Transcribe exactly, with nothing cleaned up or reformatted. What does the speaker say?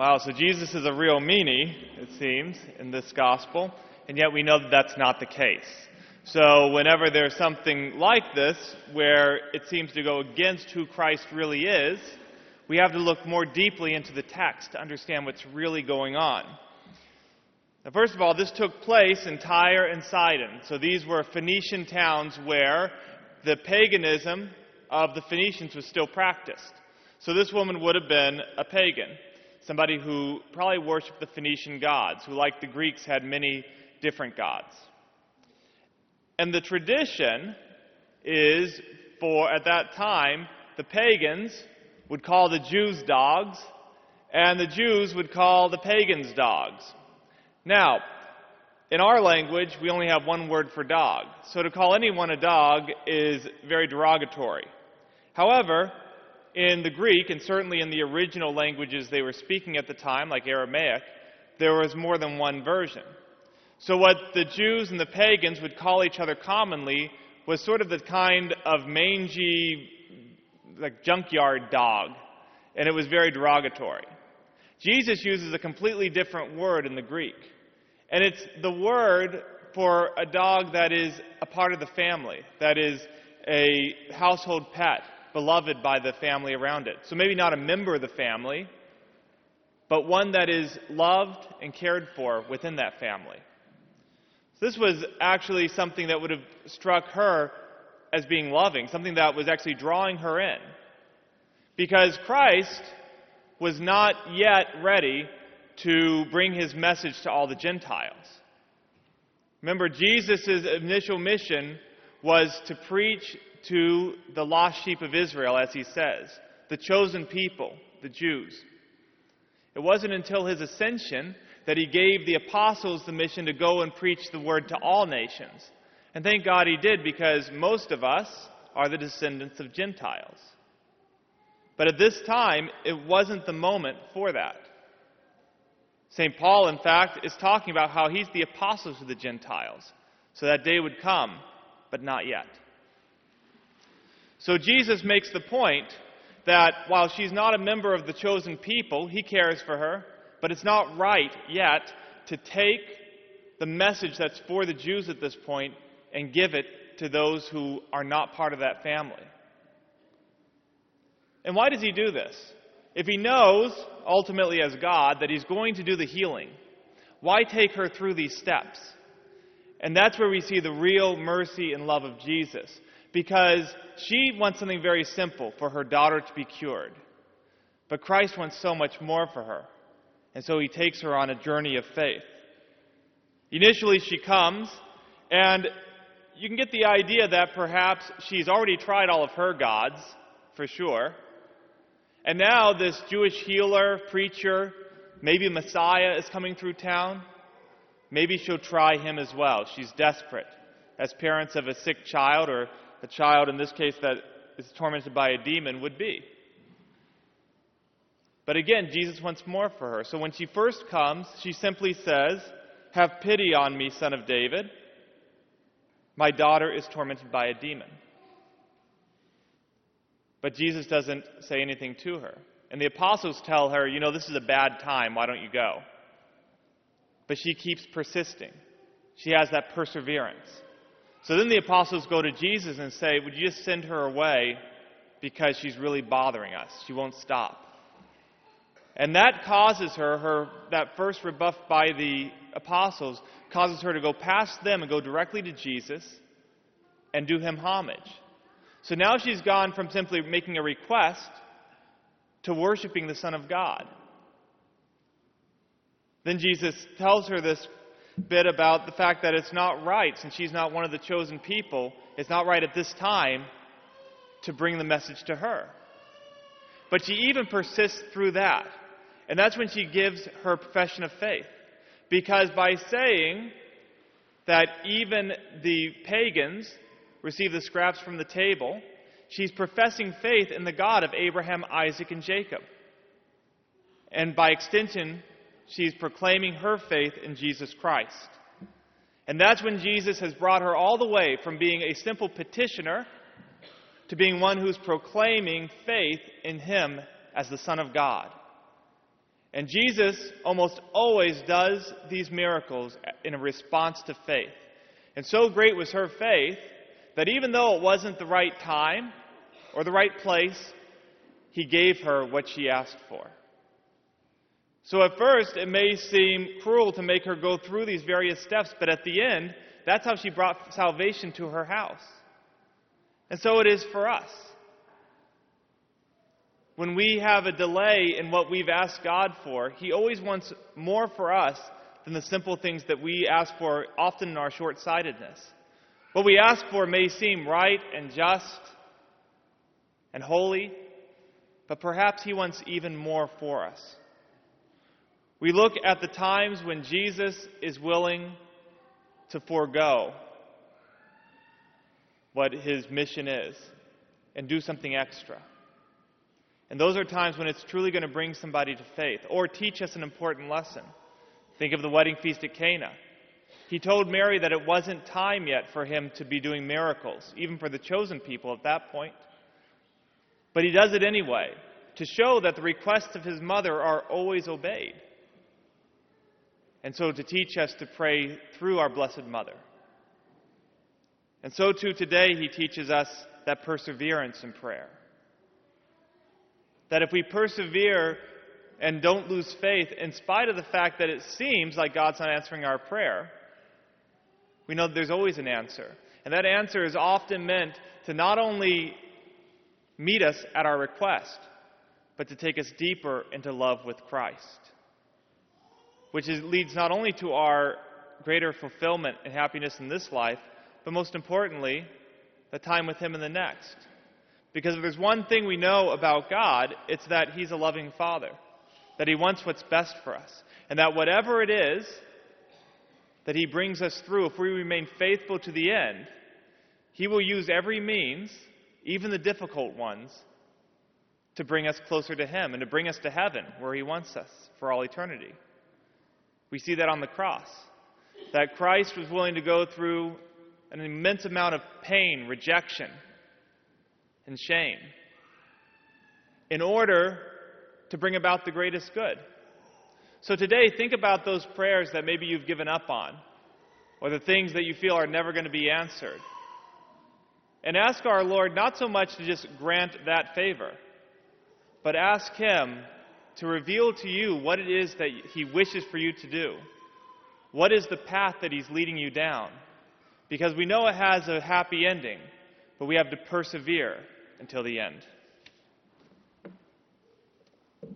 Wow, so Jesus is a real meanie, it seems, in this gospel, and yet we know that that's not the case. So whenever there's something like this, where it seems to go against who Christ really is, we have to look more deeply into the text to understand what's really going on. Now, first of all, this took place in Tyre and Sidon. So these were Phoenician towns where the paganism of the Phoenicians was still practiced. So this woman would have been a pagan, somebody who probably worshipped the Phoenician gods, who, like the Greeks, had many different gods. And the tradition is for, at that time, the pagans would call the Jews dogs, and the Jews would call the pagans dogs. Now, in our language, we only have one word for dog. So to call anyone a dog is very derogatory. However, in the Greek, and certainly in the original languages they were speaking at the time, like Aramaic, there was more than one version. So what the Jews and the pagans would call each other commonly was sort of the kind of mangy, like junkyard dog, and it was very derogatory. Jesus uses a completely different word in the Greek, and it's the word for a dog that is a part of the family, that is a household pet, beloved by the family around it. So maybe not a member of the family, but one that is loved and cared for within that family. So this was actually something that would have struck her as being loving, something that was actually drawing her in. Because Christ was not yet ready to bring his message to all the Gentiles. Remember, Jesus' initial mission was to preach to the lost sheep of Israel, as he says, the chosen people, the Jews. It wasn't until his ascension that he gave the apostles the mission to go and preach the word to all nations. And thank God he did, because most of us are the descendants of Gentiles. But at this time, it wasn't the moment for that. Saint Paul, in fact, is talking about how he's the apostle to the Gentiles. So that day would come, but not yet. So Jesus makes the point that while she's not a member of the chosen people, he cares for her, but it's not right yet to take the message that's for the Jews at this point and give it to those who are not part of that family. And why does he do this? If he knows, ultimately as God, that he's going to do the healing, why take her through these steps? And that's where we see the real mercy and love of Jesus. Because she wants something very simple, for her daughter to be cured. But Christ wants so much more for her. And so he takes her on a journey of faith. Initially she comes, and you can get the idea that perhaps she's already tried all of her gods, for sure. And now this Jewish healer, preacher, maybe Messiah is coming through town. Maybe she'll try him as well. She's desperate, as parents of a sick child, or a child in this case that is tormented by a demon, would be. But again, Jesus wants more for her. So when she first comes, she simply says, "Have pity on me, Son of David. My daughter is tormented by a demon." But Jesus doesn't say anything to her. And the apostles tell her, you know, this is a bad time, why don't you go? But she keeps persisting. She has that perseverance. So then the apostles go to Jesus and say, would you just send her away because she's really bothering us. She won't stop. And that causes her, her that first rebuff by the apostles, causes her to go past them and go directly to Jesus and do him homage. So now she's gone from simply making a request to worshiping the Son of God. Then Jesus tells her this bit about the fact that it's not right, since she's not one of the chosen people, it's not right at this time to bring the message to her. But she even persists through that. And that's when she gives her profession of faith. Because by saying that even the pagans receive the scraps from the table, she's professing faith in the God of Abraham, Isaac, and Jacob. And by extension, she's proclaiming her faith in Jesus Christ. And that's when Jesus has brought her all the way from being a simple petitioner to being one who's proclaiming faith in him as the Son of God. And Jesus almost always does these miracles in a response to faith. And so great was her faith that even though it wasn't the right time or the right place, he gave her what she asked for. So at first, it may seem cruel to make her go through these various steps, but at the end, that's how she brought salvation to her house. And so it is for us. When we have a delay in what we've asked God for, He always wants more for us than the simple things that we ask for, often in our short-sightedness. What we ask for may seem right and just and holy, but perhaps He wants even more for us. We look at the times when Jesus is willing to forego what His mission is and do something extra. And those are times when it's truly going to bring somebody to faith or teach us an important lesson. Think of the wedding feast at Cana. He told Mary that it wasn't time yet for Him to be doing miracles, even for the chosen people at that point. But He does it anyway, to show that the requests of His mother are always obeyed. And so to teach us to pray through our Blessed Mother. And so too today He teaches us that perseverance in prayer. That if we persevere and don't lose faith, in spite of the fact that it seems like God's not answering our prayer, we know that there's always an answer. And that answer is often meant to not only meet us at our request, but to take us deeper into love with Christ. Which is, leads not only to our greater fulfillment and happiness in this life, but most importantly, the time with Him in the next. Because if there's one thing we know about God, it's that He's a loving Father. That He wants what's best for us. And that whatever it is that He brings us through, if we remain faithful to the end, He will use every means, even the difficult ones, to bring us closer to Him and to bring us to heaven, where He wants us for all eternity. We see that on the cross. That Christ was willing to go through an immense amount of pain, rejection, and shame in order to bring about the greatest good. So today, think about those prayers that maybe you've given up on, or the things that you feel are never going to be answered. And ask our Lord not so much to just grant that favor, but ask Him to reveal to you what it is that He wishes for you to do. What is the path that He's leading you down? Because we know it has a happy ending, but we have to persevere until the end.